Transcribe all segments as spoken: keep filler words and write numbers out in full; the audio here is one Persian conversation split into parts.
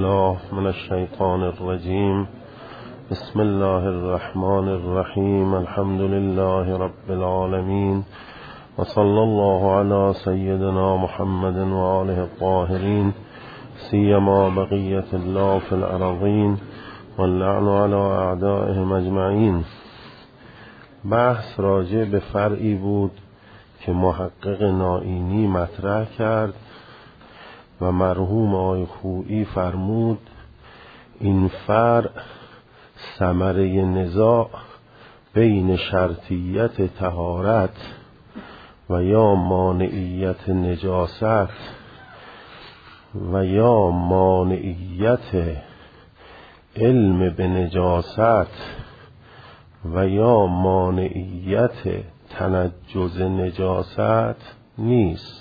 بالله من الشیطان الرجیم. بسم الله الرحمن الرحیم. الحمد لله رب العالمین و صلی الله علی سیدنا محمد و آله الطاهرین، سیما بقیت الله فی الارضین و اللعن علی اعدائهم اجمعین. بحث راجع به فرعی بود که محقق نائینی مطرح کرد و مرحوم آقای خویی فرمود این فرع ثمره نزاع بین شرطیت طهارت و یا مانعیت نجاست و یا مانعیت علم به نجاست و یا مانعیت تنجز نجاست نیست.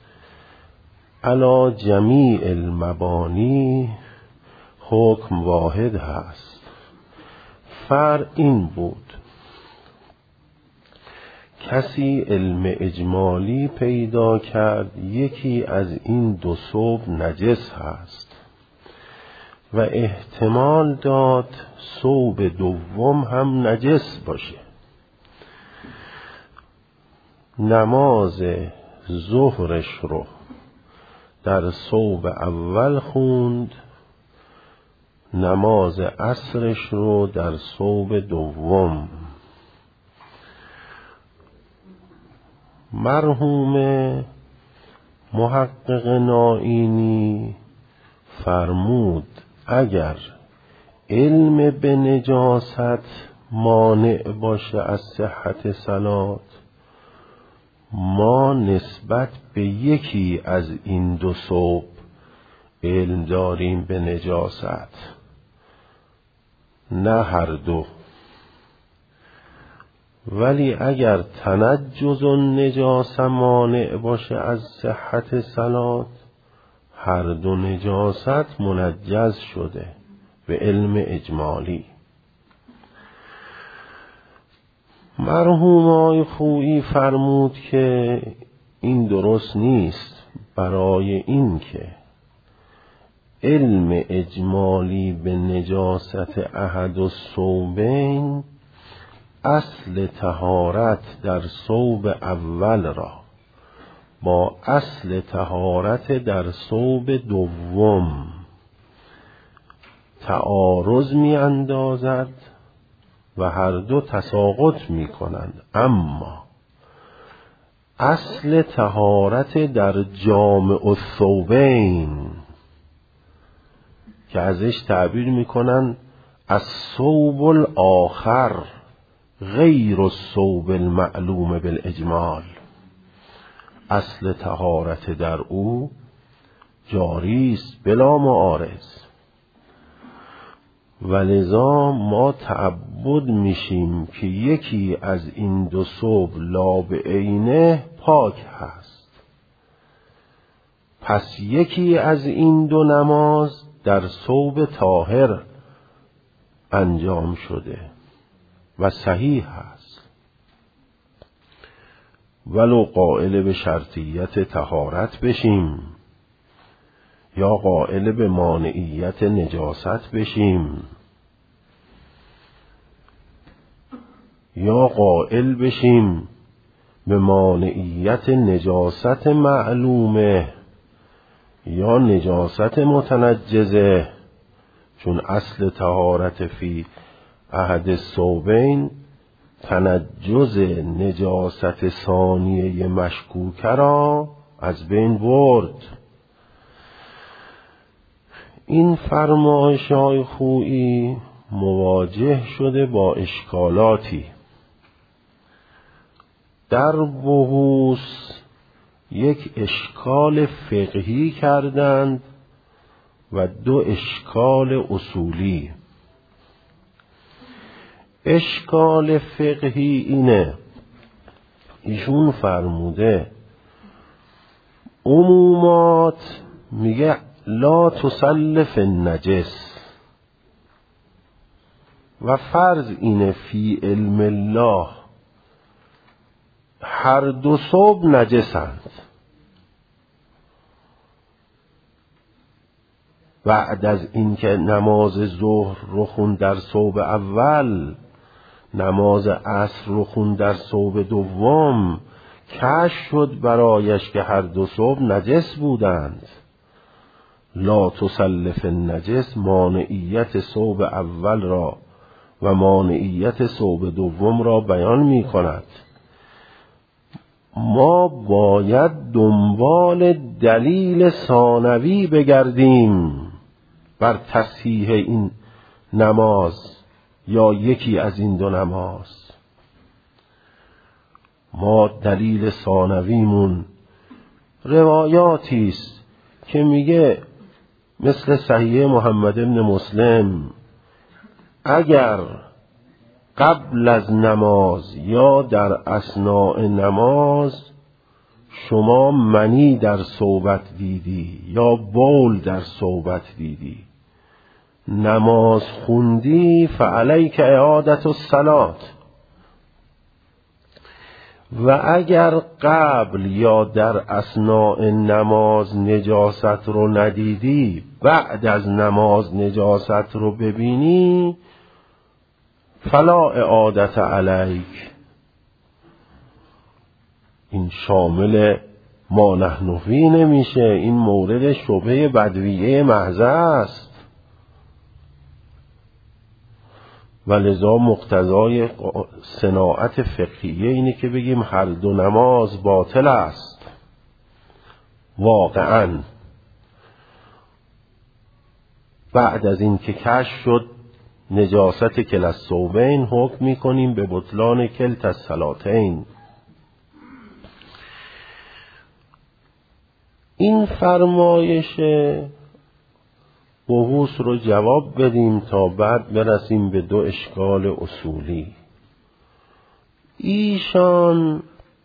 علی جمیع المبانی حکم واحد هست. فرع این بود: کسی علم اجمالی پیدا کرد یکی از این دو ثوب نجس هست و احتمال داد ثوب دوم هم نجس باشه. نماز ظهرش رو در ثوب اول خوند، نماز عصرش رو در ثوب دوم. مرحوم محقق نائینی فرمود اگر علم به نجاست مانع باشه از صحت صلات، ما نسبت به یکی از این دو ثوب علم داریم به نجاست، نه هر دو. ولی اگر تنجز النجاسه مانع باشه از صحت صلات، هر دو نجاست منجز شده به علم اجمالی. مرحوم آقای خویی فرمود که این درست نیست، برای این که علم اجمالی به نجاست احد الثوبین اصل طهارت در ثوب اول را با اصل طهارت در ثوب دوم تعارض می اندازد و هر دو تساقط می کنند. اما اصل طهارت در جامع الثوبین که ازش تعبیر می کنند الثوب الاخر غیر الثوب المعلوم بالاجمال، اصل طهارت در او جاری است بلا معارض. ولذا ما تعبد میشیم که یکی از این دو ثوب لا بعینه پاک هست، پس یکی از این دو نماز در ثوب طاهر انجام شده و صحیح هست. ولو قائل به شرطیت طهارت بشیم یا قائل به مانعیت نجاست بشیم یا قائل بشیم به مانعیت نجاست معلومه یا نجاست متنجزه، چون اصل طهارت فی احد الثوبین تنجز نجاست ثانیه مشکوکه را از بین برد. این فرمایش های خویی مواجه شده با اشکالاتی. در بحوث یک اشکال فقهی کردند و دو اشکال اصولی. اشکال فقهی اینه، ایشون فرموده عمومات میگه لا تسلف النجس و فرض اینه فی علم الله هر دو ثوب نجسند. بعد از اینکه نماز ظهر رو خون در صبح اول، نماز عصر رو خون در صبح دوم، کشف شد برایش که هر دو صبح نجس بودند. لا تسلف النجس مانعیت صبح اول را و مانعیت صبح دوم را بیان می کند. ما باید دنبال دلیل ثانوی بگردیم بر تصحیح این نماز یا یکی از این دو نماز. ما دلیل ثانویمون روایاتی است که میگه مثل صحیح محمد بن مسلم اگر قبل از نماز یا در اثناء نماز شما منی در صحبت دیدی یا بول در صحبت دیدی، نماز خوندی، فعلیک اعادت الصلات. و اگر قبل یا در اثناء نماز نجاست رو ندیدی، بعد از نماز نجاست رو ببینی، فلا اعادت علیک. این شامل ما نحن فیه نمیشه، این مورد شبهه بدویه محض است. و لذا مقتضای صناعت فقهیه اینه که بگیم هر دو نماز باطل است واقعاً. بعد از این که کشف شد نجاست کل الثوبین، حکم میکنیم به بطلان کلتا الصلاتین. این فرمایش بحوث رو جواب بدیم تا بعد برسیم به دو اشکال اصولی. ایشان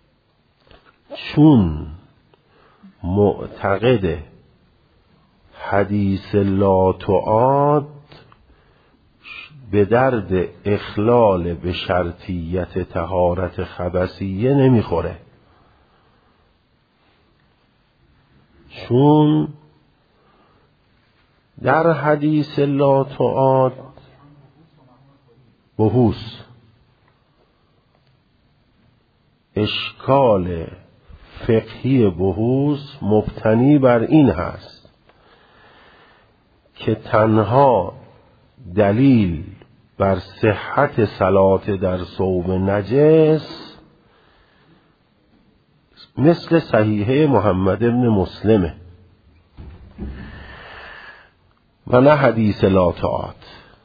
چون معتقد حدیث لا تعاد به درد اخلال به شرطیت طهارت خبثیه نمیخوره، چون در حدیث لا تعاد بحوث اشکال فقهی بحوث مبتنی بر این هست که تنها دلیل بر صحت صلات در ثوب نجس مثل صحیحه محمد بن مسلمه و نه حدیث لا تعاد.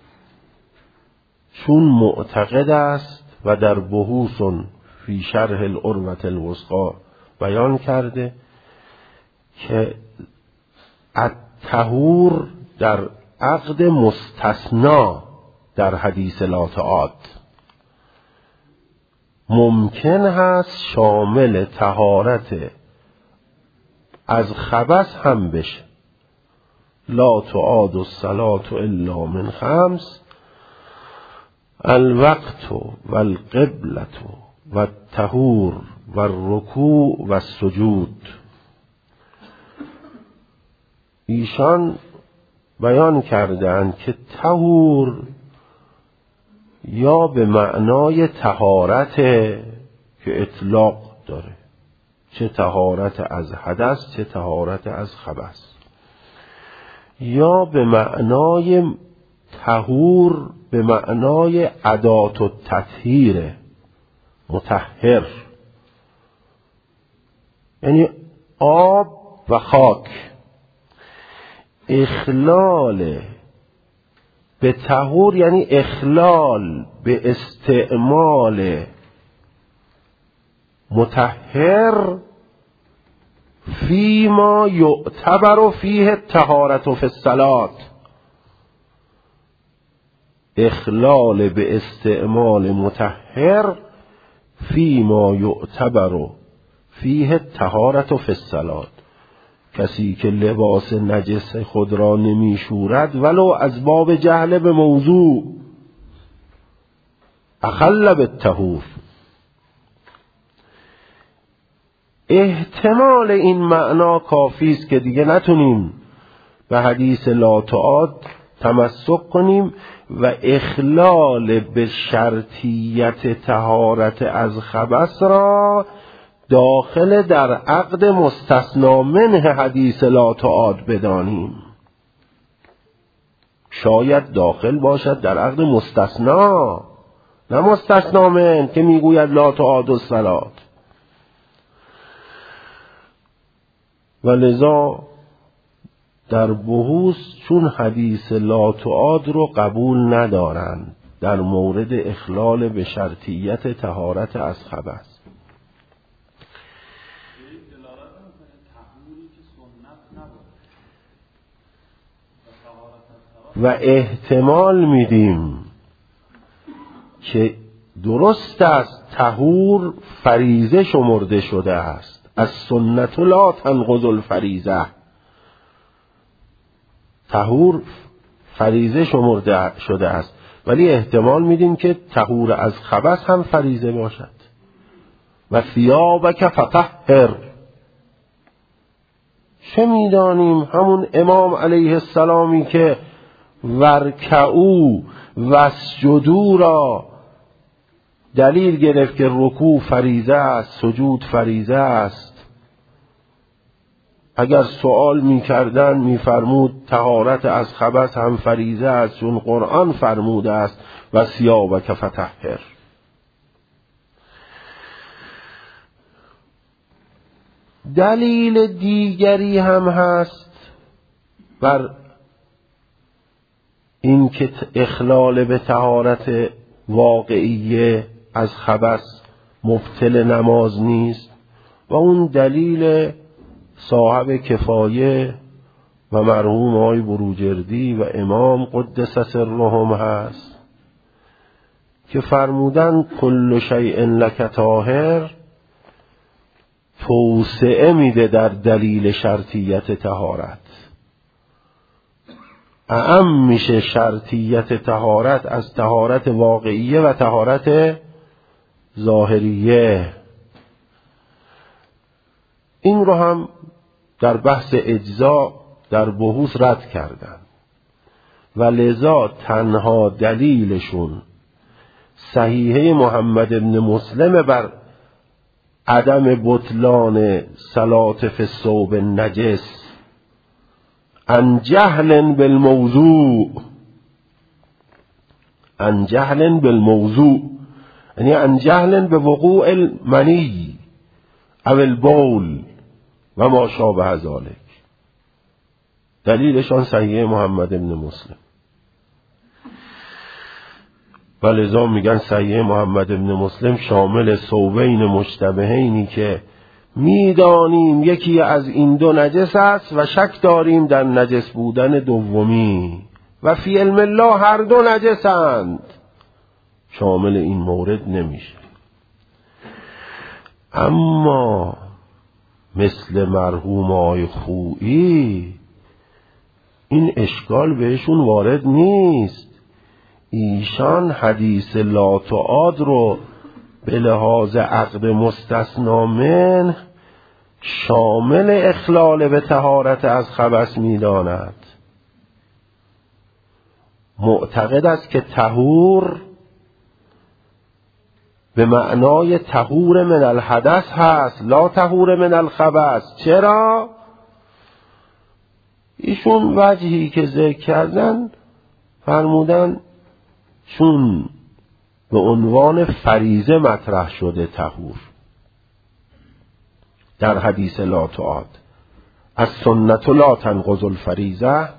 چون معتقد است و در بحوث فی شرح العروة الوثقی بیان کرده که الطهور در عقد مستثنا در حدیث لا تعاد ممکن هست شامل طهارت از خبث هم بشه. لا تعاد الصلاة الا من خمس، الوقت والقبلة والطهور والرکوع والسجود. ایشان بیان کردند که طهور یا به معنای طهارت که اطلاق داره، چه طهارت از حدث چه طهارت از خبث، یا به معنای طهور به معنای ادات و تطهیر مطهر، یعنی آب و خاک. اخلال به طهور یعنی اخلال به استعمال مطهر فیما یعتبر فیه الطهارة فی الصلاة. اخلال به استعمال مطهر فیما یعتبر فیه الطهارة فی الصلاة. کسی که لباس نجس خود را نمی شورد ولو از باب جهل به موضوع، اخل بالطهور. احتمال این معنا کافی است که دیگه نتونیم و حدیث لا تعاد تمسک کنیم و اخلال به شرطیت طهارت از خبث را داخل در عقد مستثنا منه حدیث لا تعاد بدانیم. شاید داخل باشد در عقد مستثنا، نه مستثنا من که میگوید لا تعاد الصلاة. و لذا در بحوث چون حدیث لا تعاد رو قبول ندارند در مورد اخلال به شرطیت طهارت از خبث. و احتمال میدیم که درست است طهور فریضه شمرده شده است، از سنت لا تنقض الفریضه، طهور فریضه شمرده شده است، ولی احتمال میدیم که طهور از خبث هم فریضه باشد. و ثیابک فطهر، چه میدانیم همون امام علیه السلامی که ورکعو واسجدوا را دلیل گرفت که رکوع فریضه است، سجود فریضه است، اگر سوال میکردن میفرمود طهارت از خبث هم فریضه است، چون قرآن فرموده است و ثیابک فطهر. دلیل دیگری هم هست بر این که اخلال به طهارت واقعیه از خبث مبطل نماز نیست، و اون دلیل صاحب کفایه و مرحوم آقای بروجردی و امام قدس سرهم هست که فرمودن کل شیء لک طاهر، توسعه میده در دلیل شرطیت طهارت. اعم میشه شرطیت طهارت از طهارت واقعیه و طهارت ظاهریه. این رو هم در بحث اجزا در بحوث رد کردن و لذا تنها دلیلشون صحیحه محمد ابن مسلم بر عدم بطلان صلات فی الثوب النجس عن جهل بالموضوع، عن جهل بالموضوع یعنی عن جهل بوقوع المنی او البول و ما شابه ذلک. دلیلشان صحیح محمد ابن مسلم. و لذا میگن صحیح محمد ابن مسلم شامل ثوبین مشتبهینی که میدانیم یکی از این دو نجس است و شک داریم در نجس بودن دومی، و فی علم الله هر دو نجسند، شامل این مورد نمیشه. اما مثل مرحوم آقای خویی این اشکال بهشون وارد نیست. ایشان حدیث لا تعاد رو به لحاظ عقد مستثنا منه شامل اخلال به طهارت از خبث می‌داند. معتقد است که طهور به معنای طهور من الحدث هست، لا طهور من الخبث. چرا؟ ایشون وجهی که ذکر کردن فرمودن چون به عنوان فریضه مطرح شده طهور در حدیث لا تعاد، از سنت لا تنقض الفریضه،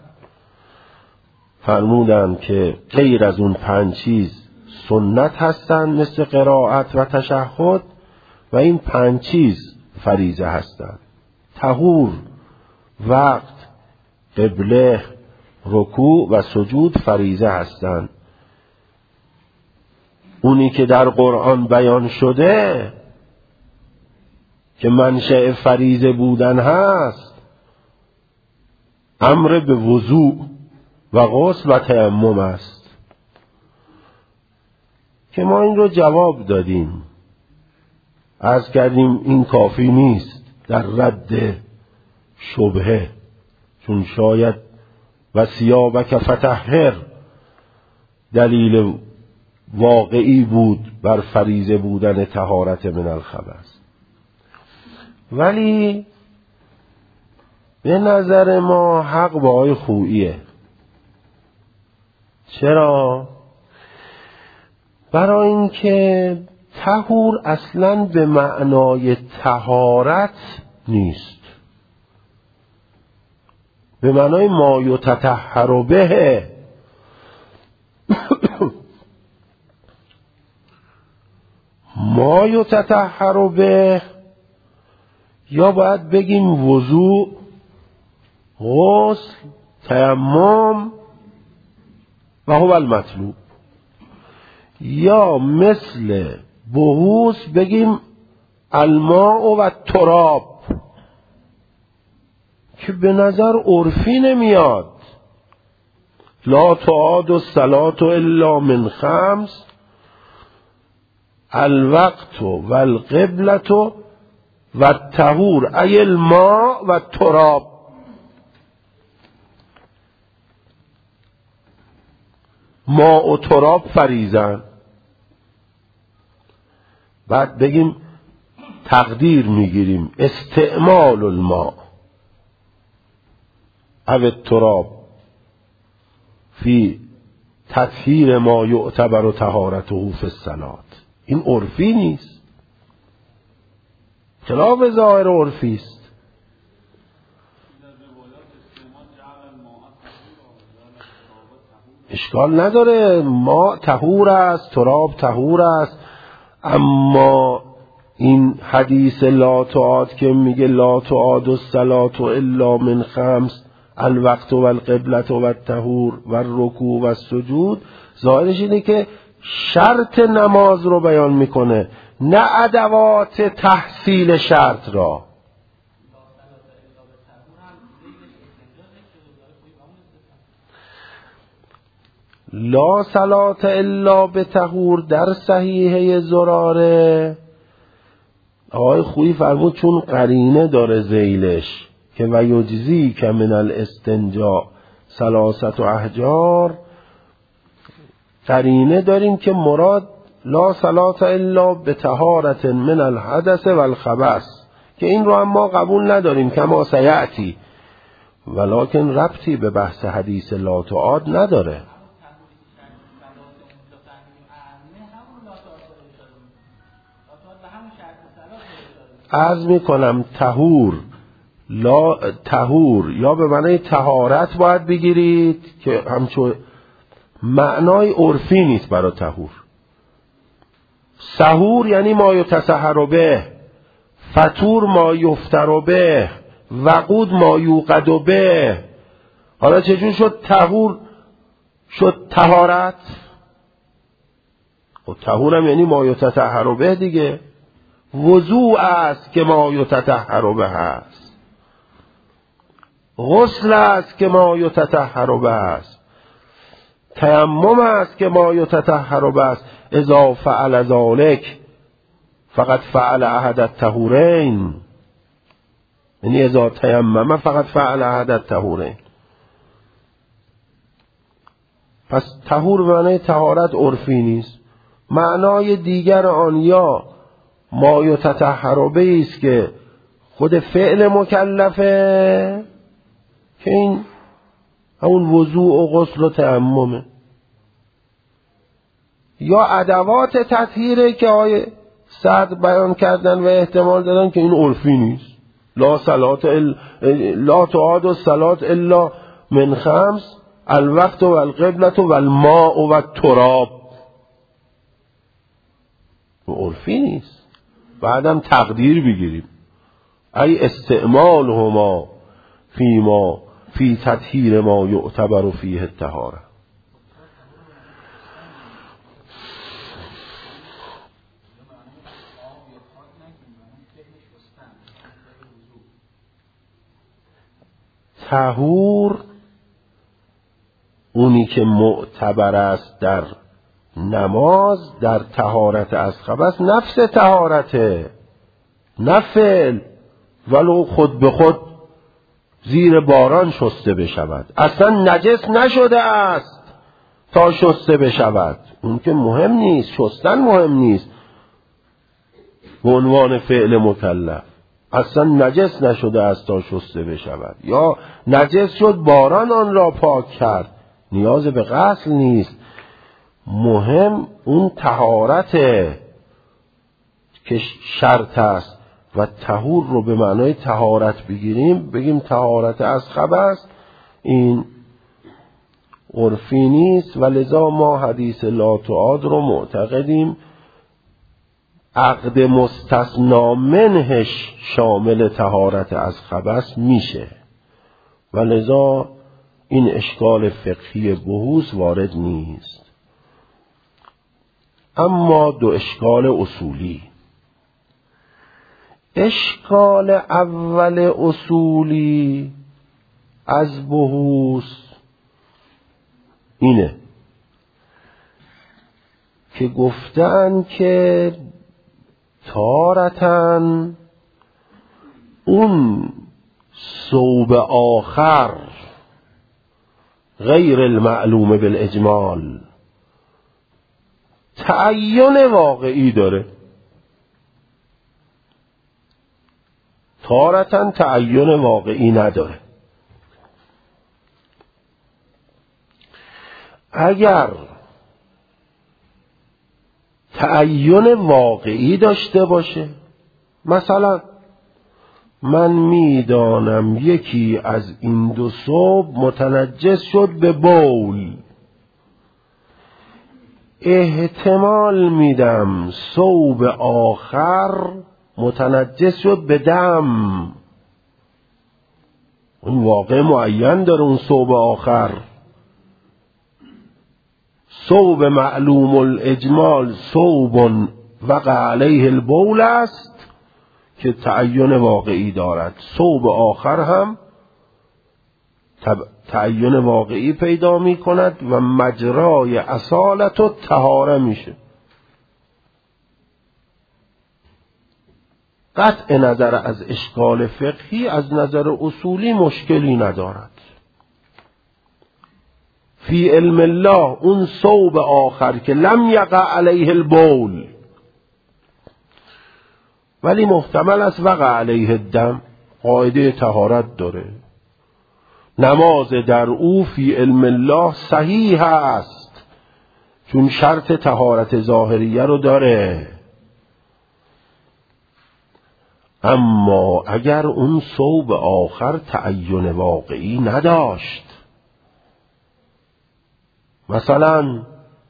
فرمودن که غیر از اون پنج چیز سنت هستن مثل قرائت و تشهد، و این پنج چیز فریضه هستن: طهور، وقت، قبله، رکوع و سجود فریضه هستن. اونی که در قرآن بیان شده که منشأ فریضه بودن هست امر به وضوء و غسل و تیمم است که ما این رو جواب دادیم، عرض کردیم این کافی نیست در رد شبهه، چون شاید و ثیابک فطهر دلیل واقعی بود بر فریضه بودن طهارت من الخبث. ولی به نظر ما حق با آقای خوئیه. چرا؟ برای اینکه طهور اصلاً به معنای طهارت نیست، به معنای ما یتطهر به. ما یتطهر به یا باید بگیم وضوء، غسل، تیمم و هو المطلوب، یا مثل بحوث بگیم الماء و تراب، که به نظر عرفی نمیاد. لا تعاد الصلاة الا من خمس الوقت و القبلة و الطهور ای الماء و تراب. ماء و تراب فریضن. بعد بگیم تقدیر میگیریم استعمال الماء او التراب فی تطهیر ما یعتبر طهارته فی الصلاة. این عرفی نیست، خلاف ظاهر عرفی است. اشکال نداره، ما طهور است، تراب طهور است، اما این حدیث لا تعاد که میگه لا تعاد الصلاة الا من خمس الوقت و القبلة و الطهور و الرکوع و السجود، ظاهرش اینه که شرط نماز رو بیان میکنه، نه ادوات تحصیل شرط را. لا صلاة الا بطهور در صحیحه زراره آقای خویی فرمود چون قرینه داره ذیلش که و یجزی که من الاستنجاء ثلاثت و احجار، قرینه داریم که مراد لا صلاة الا بطهارت من الحدث و الخبث، که این رو هم ما قبول نداریم کما سیأتی، ولکن ربطی به بحث حدیث لا تعاد نداره. عرض می کنم طهور لا طهور یا به معنی طهارت باید بگیرید که همچون معنای عرفی نیست برای طهور. سحور یعنی ما یتسحر به، فطور ما یفطر به، وقود ما یوقد به. حالا چجور شد طهور شد طهارت؟ و طهور هم یعنی ما یتطهر به دیگه. وضوء است که ما یتطهر به است، غسل است که ما یتطهر به است، تیمم است که ما یتطهر به است. اذا فعل ذلک فقط فعل احد الطهورین، یعنی اذا تیمم فقط فعل احد الطهورین. پس طهور به معنی طهارت عرفی نیست. معنای دیگر آن یا ما یتطهر به است که خود فعل مکلفه، که این همون وضوء و غسل و تیممه، یا ادوات تطهیره که آیه سعد بیان کردن و احتمال دادن که این عرفی نیست. لا صلاة ال... لا تعاد الصلاة الا من خمس الوقت و القبلة و الماء و التراب، عرفی نیست. بعدم تقدیر بگیریم ای استعمال هما فی ما فی تطهیر ما یعتبر فیه الطهاره. طهور اونی که معتبر است در نماز در طهارت از خبث نفس طهارته، نه فعل، ولو خود به خود زیر باران شسته بشود، اصلا نجس نشده است تا شسته بشود. اون که مهم نیست، شستن مهم نیست به عنوان فعل مکلف. اصلا نجس نشده است تا شسته بشود، یا نجس شد باران آن را پاک کرد، نیاز به غسل نیست. مهم اون طهارت که شرط است و طهور رو به معنای طهارت بگیریم، بگیم طهارت از خبث، این عرفی نیست و لذا ما حدیث لا تعاد رو معتقدیم عقد مستثنا منهش شامل طهارت از خبث میشه و لذا این اشکال فقهی بحوث وارد نیست. اما دو اشکال اصولی. اشکال اول اصولی از بحوث اینه که گفتن که تارتن اون ثوب آخر غیر المعلوم بالاجمال تعین واقعی داره، تارتن تعین واقعی نداره. اگر تعین واقعی داشته باشه، مثلا من میدانم یکی از این دو ثوب متنجس شد به بول، احتمال میدم ثوب آخر متنجس شد به دم، اون واقع معین داره. اون ثوب آخر ثوب معلوم الاجمال ثوب وقع علیه البول است که تعین واقعی دارد. ثوب آخر هم تعین واقعی پیدا می کند و مجرای اصالت و طهاره میشه. قطع نظر از اشکال فقهی از نظر اصولی مشکلی ندارد. فی علم الله اون ثوب آخر که لم یقع علیه البول ولی محتمل است وقع علیه الدم، قاعده طهارت داره، نماز در او فی علم الله صحیح است چون شرط طهارت ظاهریه رو داره. اما اگر اون ثوب آخر تعین واقعی نداشت، مثلا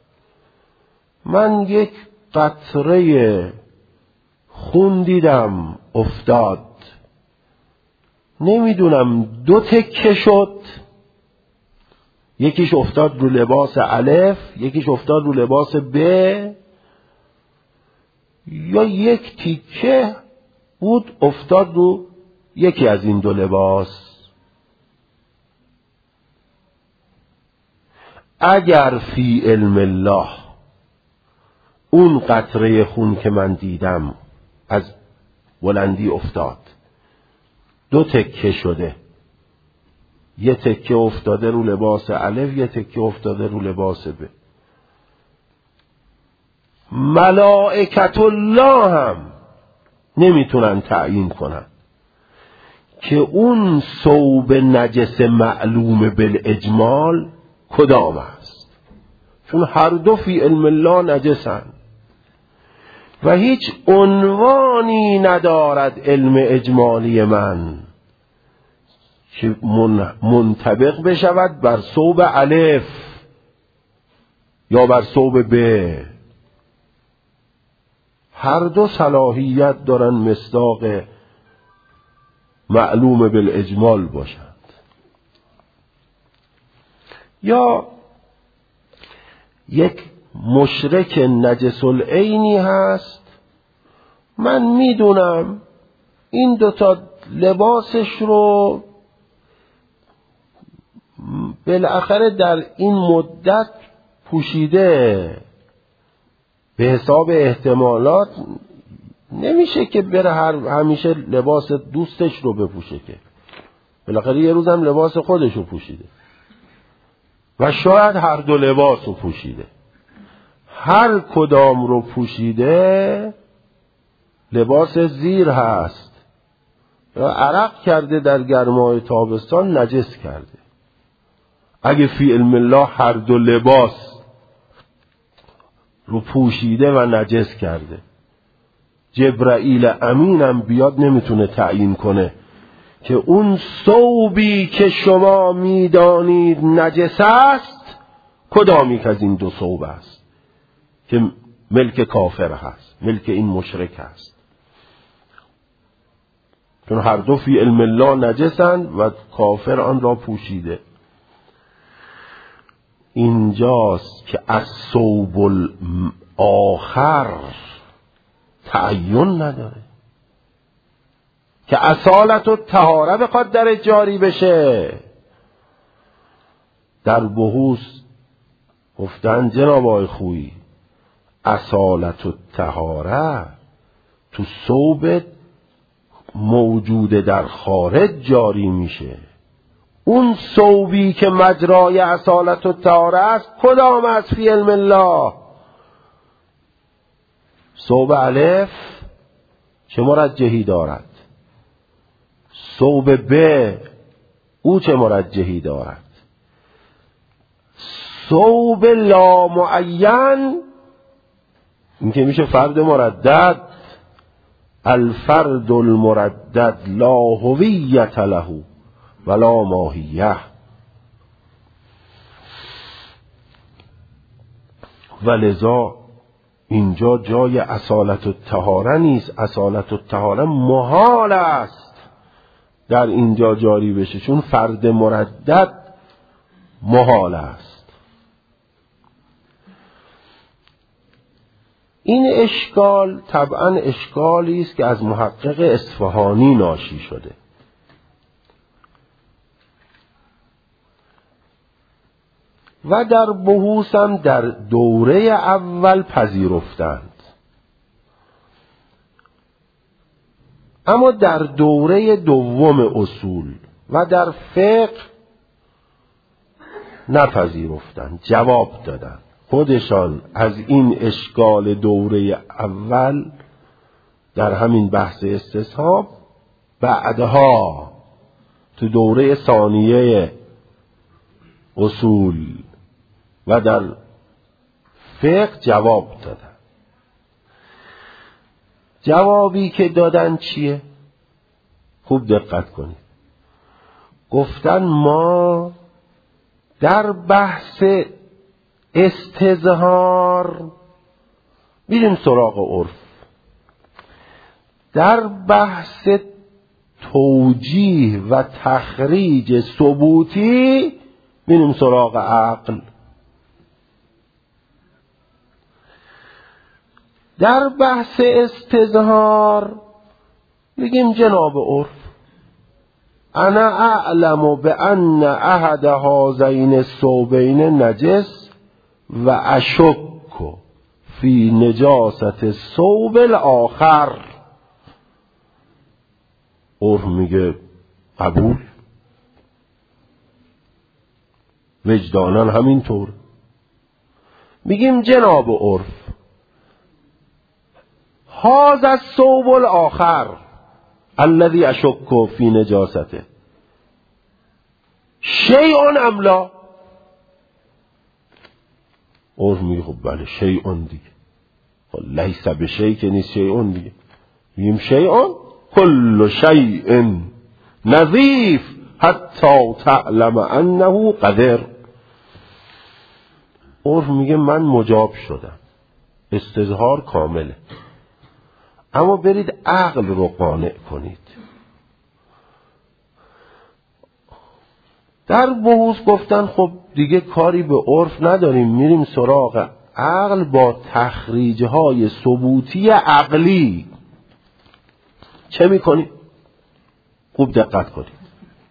من یک قطره خون دیدم افتاد، نمیدونم دو تکه شد، یکیش افتاد رو لباس الف، یکیش افتاد رو لباس ب، یا یک تیکه بود افتاد رو یکی از این دو لباس. اگر فی علم الله اون قطره خون که من دیدم از بلندی افتاد دو تکه شده، یه تکه افتاده رو لباس الف، یه تکه افتاده رو لباس ب، ملائکت الله هم نمیتونن تعیین کنن که اون ثوب نجس معلوم بالاجمال کدام است، چون هر دو فی علم الله نجسن و هیچ عنوانی ندارد علم اجمالی من که منطبق بشود بر ثوب الف یا بر ثوب ب. هر دو صلاحیت دارن مصداق معلوم بالاجمال باشند. یا یک مشرک نجس العینی هست، من میدونم این دوتا لباسش رو بالاخره در این مدت پوشیده، به حساب احتمالات نمیشه که بره هر همیشه لباس دوستش رو بپوشه که بالاخره یه روزم لباس خودشو پوشیده و شاید هر دو لباس رو پوشیده. هر کدام رو پوشیده لباس زیر هست یا عرق کرده در گرمای تابستان نجس کرده. اگه فی علم الله هر دو لباس رو پوشیده و نجس کرده، جبرائیل امینم بیاد نمیتونه تعیین کنه که اون ثوبی که شما میدانید نجس است کدامی که از این دو ثوب است که ملک کافر هست، ملک این مشرک هست. چون هر دو فی علم الله نجسند و کافر آن را پوشیده. اینجاست که از ثوب الاخر تعین نداره که اصالت و طهاره بخواد در جاری بشه. در بحوث گفتن جناب آقای خویی اصالت و طهاره تو ثوب موجود در خارج جاری میشه. اون ثوبی که مجرای اصالت و طهاره است کدام از فی علم الله؟ ثوب الف چه مرجحی دارد؟ ثوب ب او چه مرجحی دارد؟ ثوب لا معین این که میشه فرد مردد. الفرد المردد لا هویت له ولا ماهیه. ولذا اینجا جای اصالت و طهاره نیست. اصالت و طهاره محال است در اینجا جاری بشه، چون فرد مردد محال است. این اشکال طبعا اشکالی است که از محقق اصفهانی ناشی شده. و در بحوث هم در دوره اول پذیرفتند، اما در دوره دوم اصول و در فقه نپذیرفتند، جواب دادند. خودشان از این اشکال دوره اول در همین بحث استصحاب بعدها تو دوره ثانیه اصول و در فقه جواب دادن. جوابی که دادن چیه؟ خوب دقت کنید. گفتن ما در بحث استظهار میریم سراغ عرف، در بحث توجیه و تخریج ثبوتی میریم سراغ عقل. در بحث استظهار میگیم جناب عرف انا اعلم بان احد هذین الثوبین نجس و اشک فی نجاست الثوب الاخر. عرف میگه قبول، وجدانن همینطور. میگیم جناب عرف هذا الثوب الاخر الذي اشک فی نجاسته شیء ام لا؟ عرف میگه خب بله شیء دیگه، لیس بشیء که نیست شیء دیگه. میگیم شیء کل شیء نظیف حتی تعلم انه قدر. عرف میگه من مجاب شدم، استظهار کامله، اما برید عقل رو قانع کنید. در بحوث گفتن خب دیگه کاری به عرف نداریم، میریم سراغ عقل با تخریج‌های ثبوتی عقلی. چه میکنیم؟ خوب دقت کنید.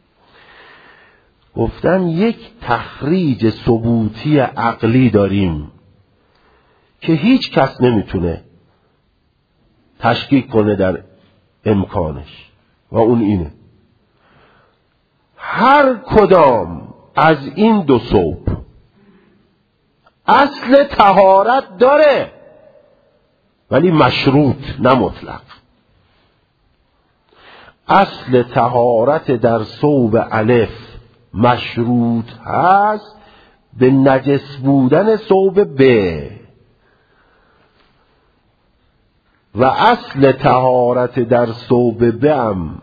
گفتن یک تخریج ثبوتی عقلی داریم که هیچ کس نمیتونه تشکیک کنه در امکانش و اون اینه: هر کدام از این دو ثوب اصل طهارت داره ولی مشروط نه مطلق. اصل طهارت در ثوب الف مشروط هست به نجس بودن ثوب ب و اصل طهارت در ثوب ب هم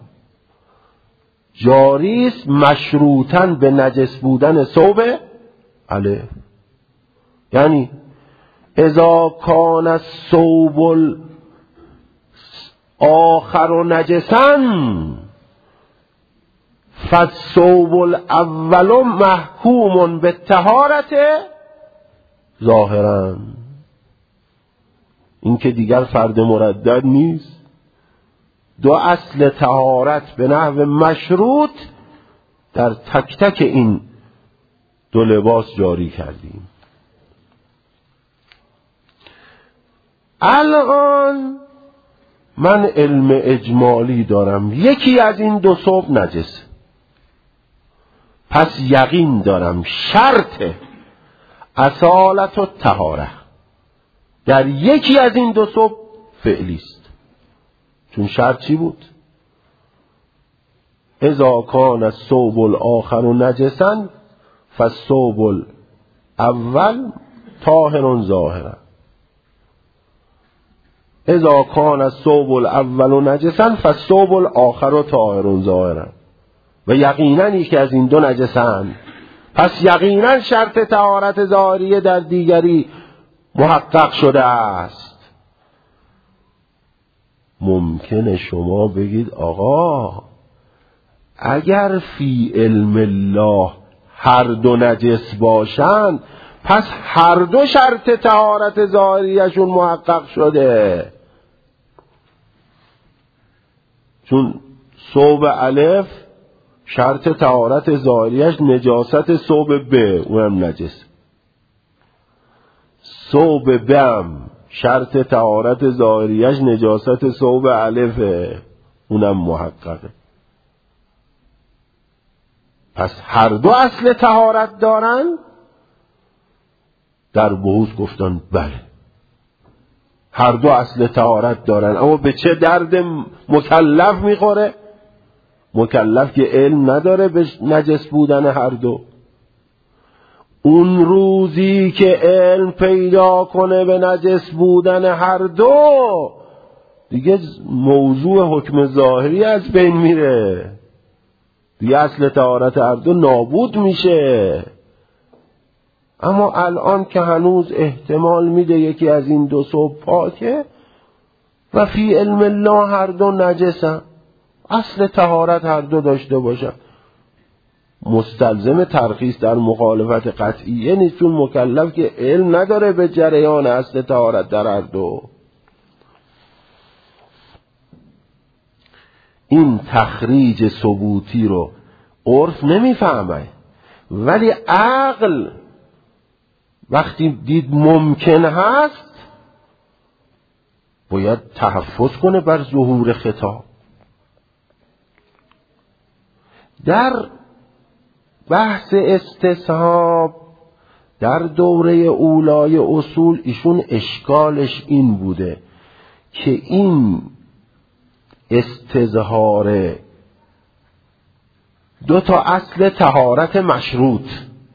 جاری است مشروطاً به نجس بودن ثوب الف. یعنی اذا کان الثوب آخر نجسا فالثوب الاول محکوم بالطهارت ظاهرا. این که دیگر فرد مردد نیست، دو اصل طهارت به نحو مشروط در تک تک این دو لباس جاری کردیم. الان من علم اجمالی دارم یکی از این دو ثوب نجس، پس یقین دارم شرط اصالت و طهاره در یکی از این دو ثوب فعلی است. چون شرط چی بود؟ اذا کان الثوب الاخر نجسا فالثوب الاول طاهر ظاهرا. اذا کان الثوب الاول نجسا فالثوب الاخر طاهر ظاهرا. و یقینا یکی از این دو نجسند، پس یقینا شرط طهارت ظاهریه در دیگری محقق شده است. ممکنه شما بگید آقا اگر فی علم الله هر دو نجس باشند پس هر دو شرط طهارت ظاهریشون محقق شده، چون ثوب الف شرط طهارت ظاهریش نجاست ثوب ب اونم نجس، ثوب بم شرط طهارت ظاهریش نجاست ثوب الفه اونم محققه. پس هر دو اصل طهارت دارن؟ در بحوث گفتن بله هر دو اصل طهارت دارن، اما به چه درد مکلف میخوره؟ مکلف که علم نداره به نجس بودن هر دو. اون روزی که علم پیدا کنه به نجس بودن هر دو دیگه موضوع حکم ظاهری از بین میره، دیگه اصل طهارت هر دو نابود میشه. اما الان که هنوز احتمال میده یکی از این دو ثوب پاکه و فی علم الله هر دو نجسن، اصل طهارت هر دو داشته باشن، مستلزم ترخیص در مخالفت قطعیه نیست، چون مکلف که علم نداره به جریان اصل طهارت در هر دو. این تخریج ثبوتی رو عرف نمیفهمه، ولی عقل وقتی دید ممکن هست باید تحفظ کنه بر ظهور خطاب. در بحث استصحاب در دوره اولای اصول ایشون اشکالش این بوده که این استظهار دو تا اصل طهارت مشروط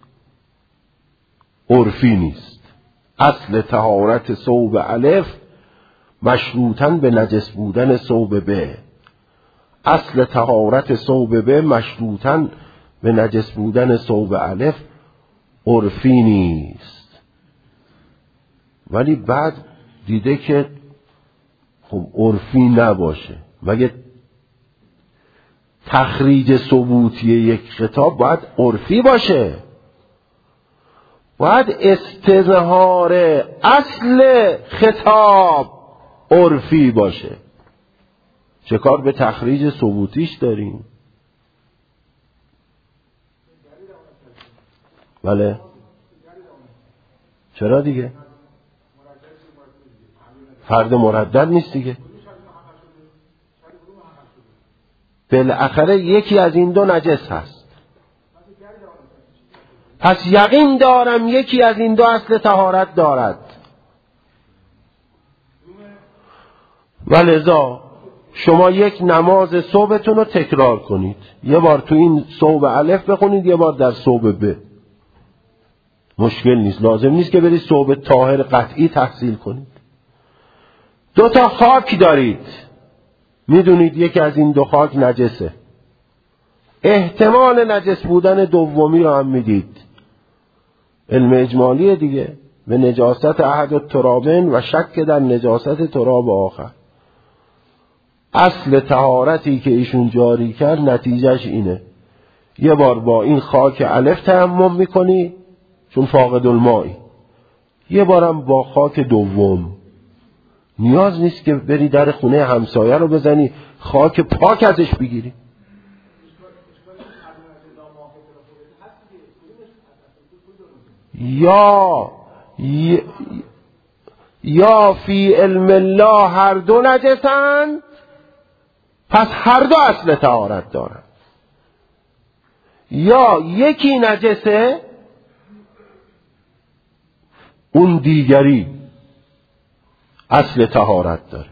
عرفی نیست. اصل طهارت ثوب الف مشروطاً به نجس بودن ثوب ب، اصل طهارت ثوب ب مشروطاً به نجس بودن ثوب الف عرفی نیست. ولی بعد دیده که خب عرفی نباشه، مگه تخریج ثبوتی یک خطاب باید عرفی باشه؟ باید استظهار اصل خطاب عرفی باشه. چه کار به تخریج ثبوتیش داریم؟ بله چرا دیگه؟ فرد مردد نیست دیگه. بالاخره یکی از این دو نجس هست. پس یقین دارم یکی از این دو اصل طهارت دارد. ولذا شما یک نماز صبحتون رو تکرار کنید، یه بار تو این صوب الف بخونید، یه بار در صوب ب. مشکل نیست، لازم نیست که برید صوب طاهر قطعی تحصیل کنید. دو تا خاک دارید، میدونید یکی از این دو خاک نجسه، احتمال نجس بودن دومی رو هم میدید، علم اجمالی دیگه، به نجاست احد الترابین و شک در نجاست تراب آخر. اصل طهارتی که ایشون جاری کرد نتیجهش اینه، یه بار با این خاک الف تیمم میکنی چون فاقد المائی، یه بارم با خاک دوم. نیاز نیست که بری در خونه همسایه رو بزنی خاک پاک ازش بگیری. یا یا فی علم الله هر دو نجسند، پس هر دو اصل طهارت دارن، یا یکی نجسه اون دیگری اصل طهارت داره.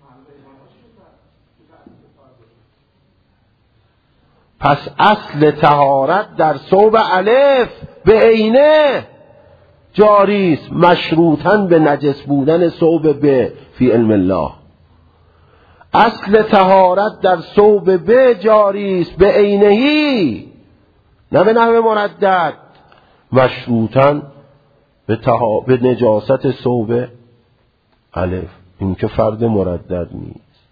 پس اصل طهارت در ثوب الف به عینه جاری است، مشروطاً به نجس بودن ثوب ب فی علم الله. اصل طهارت در ثوب ب جاری است به عینه‌ای، نه به نحو مردد، مشروطاً به, تها... به نجاست ثوب الف. این که فرد مردد نیست.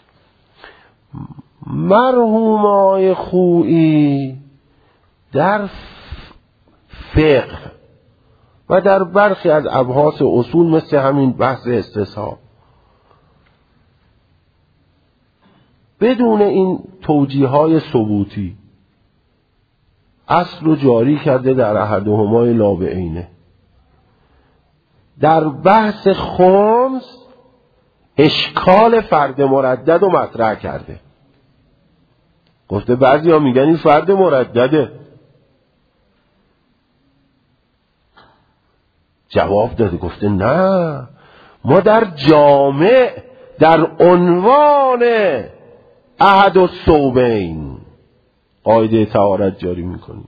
مرحوم آقای خویی در فقه و در برخی از ابحاث اصول مثل همین بحث استصحاب بدون این توجیه‌های ثبوتی اصل رو جاری کرده در احدهما لا بعینه. در بحث خمس اشکال فرد مردد رو مطرح کرده، گفته بعضی ها میگن این فرد مردده. جواب داده، گفته نه، ما در جامع در عنوان احد الثوبین قاعده طهارت جاری میکنیم،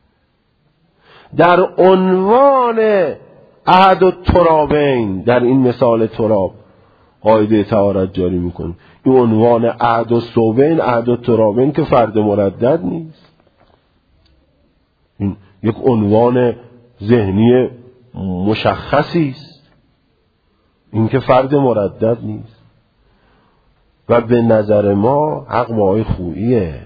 در عنوان احد الترابین در این مثال تراب قاعده طهارت جاری میکنیم. این عنوان احد الثوبین احد الترابین که فرد مردد نیست، این یک عنوان ذهنی مشخصی است، این که فرد مردد نیست. و به نظر ما حق با آقای خوییه.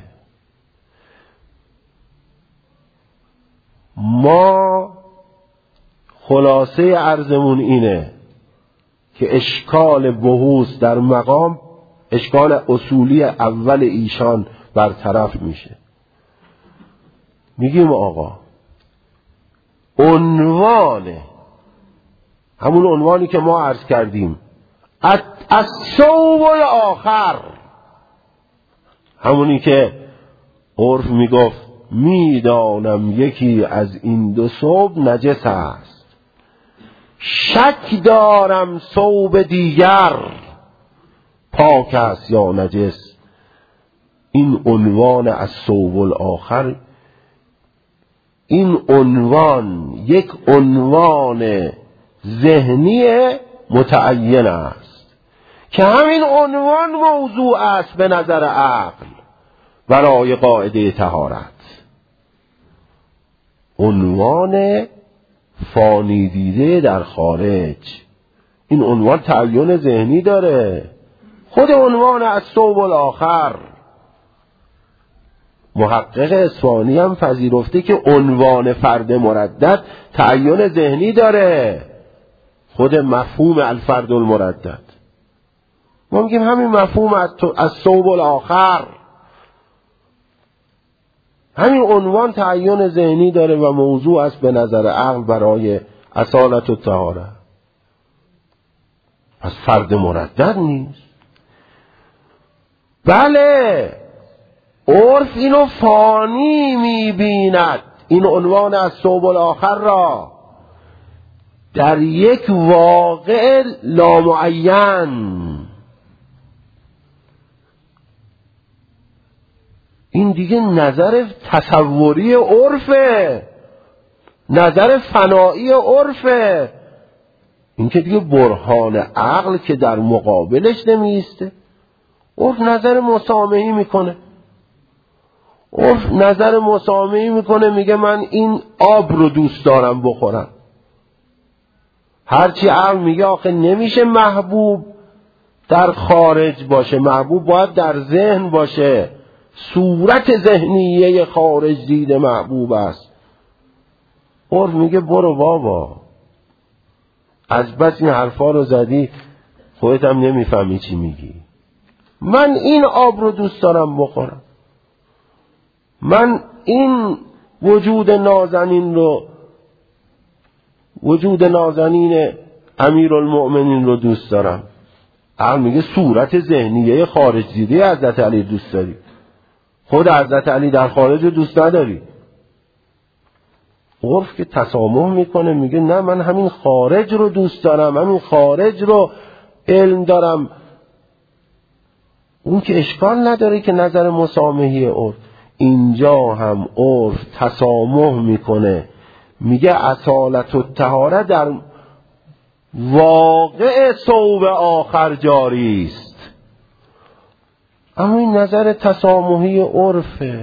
ما خلاصه عرضمون اینه که اشکال بحوث در مقام، اشکال اصولی اول ایشان برطرف میشه. میگیم آقا عنوان، همون عنوانی که ما عرض کردیم، از ثوب آخر، همونی که عرف میگفت میدانم یکی از این دو ثوب نجس است، شک دارم ثوب دیگر پاک است یا نجس. این عنوان از ثوب الاخر، این عنوان یک عنوان ذهنی متعین است که همین عنوان موضوع است به نظر عقل برای قاعده طهارت. عنوان فانی دیده در خارج، این عنوان تعین ذهنی داره. خود عنوان از ثوب الاخر محقق اصفهانی هم پذیرفته که عنوان فرد مردد تعین ذهنی داره، خود مفهوم الفرد المردد. ما میگیم همین مفهوم از ثوب الاخر، همین عنوان تعین ذهنی داره و موضوع است به نظر عقل برای اصالت و طهارت. پس فرد مردد نیست. بله، عرف اینو فانی میبیند، این عنوان از صوب الاخر را در یک واقع لامعین، این دیگه نظر تصوری عرفه، نظر فنایی عرفه، این که دیگه برهان عقل که در مقابلش نمیسته. عرف نظر مسامحی میکنه، عرف نظر مسامحی میکنه، میگه من این آب رو دوست دارم بخورم. هرچی عقل میگه آخه نمیشه محبوب در خارج باشه، محبوب باید در ذهن باشه، صورت ذهنیه خارج دید محبوب است. عرف میگه برو بابا، از بس این حرفا رو زدی خودت هم نمیفهمی چی میگی. من این آب رو دوست دارم بخورم، من این وجود نازنین رو، وجود نازنین امیرالمؤمنین رو دوست دارم. عقل میگه صورت ذهنیه خارج دیده حضرت علی دوست داری، خود حضرت علی در خارج رو دوست نداری. عرف که تسامح میکنه، میگه نه من همین خارج رو دوست دارم، همین خارج رو علم دارم. اون که اشکال نداره که نظر مسامحی عرف. اینجا هم عرف تسامح میکنه، میگه اصالت و طهارت در واقع صوب آخر جاری است، اما این نظر تسامحی عرفه.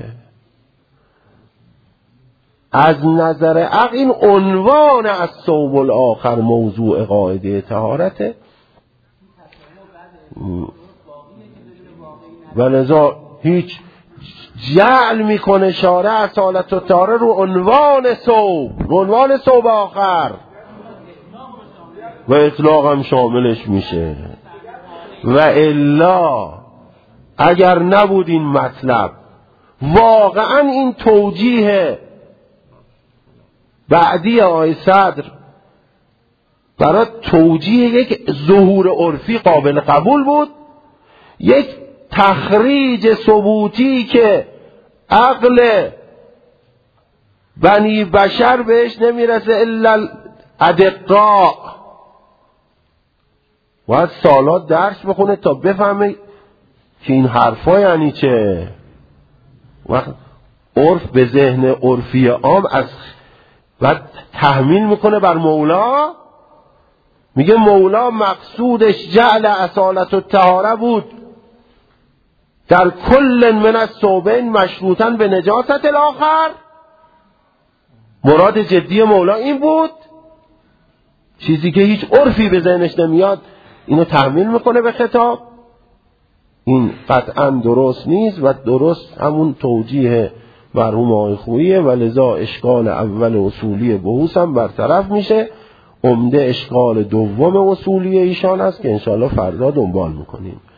از نظر عقل این عنوان از صوب الاخر موضوع قاعده طهارته، ولذا هیچ جعل میکنه شارع اصالت و طهارت رو عنوان صوب، رو عنوان صوب آخر، و اطلاق هم شاملش میشه. و الا اگر نبود این مطلب، واقعا این توجیه بعدی آیه صدر برای توجیه یک ظهور عرفی قابل قبول بود، یک تخریج ثبوتی که عقل بنی بشر بهش نمیرسه الا الادقاء، باید سالات درس بخونه تا بفهمه که این حرفا یعنی چه. وقت عرف به ذهن عرفی عام از و تحمیل میکنه بر مولا، میگه مولا مقصودش جعل اصالت و طهاره بود در کل من الثوبین مشروطاً به نجاست الاخر. مراد جدی مولا این بود، چیزی که هیچ عرفی به ذهنش نمیاد اینو تحمیل میکنه به خطاب. این قطعاً درست نیست و درست همون توجیه مرحوم آقای خوییه، و لذا اشکال اول اصولی بحوث هم برطرف میشه. عمده اشکال دوم اصولی ایشان است که انشاءالله فردا دنبال میکنیم.